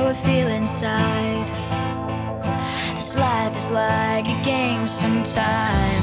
I feel inside. This life is like a game sometimes.